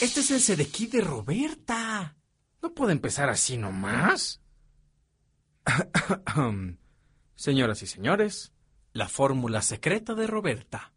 Este es el Sedequí de Roberta. ¿No puede empezar así nomás? Señoras y señores, la fórmula secreta de Roberta.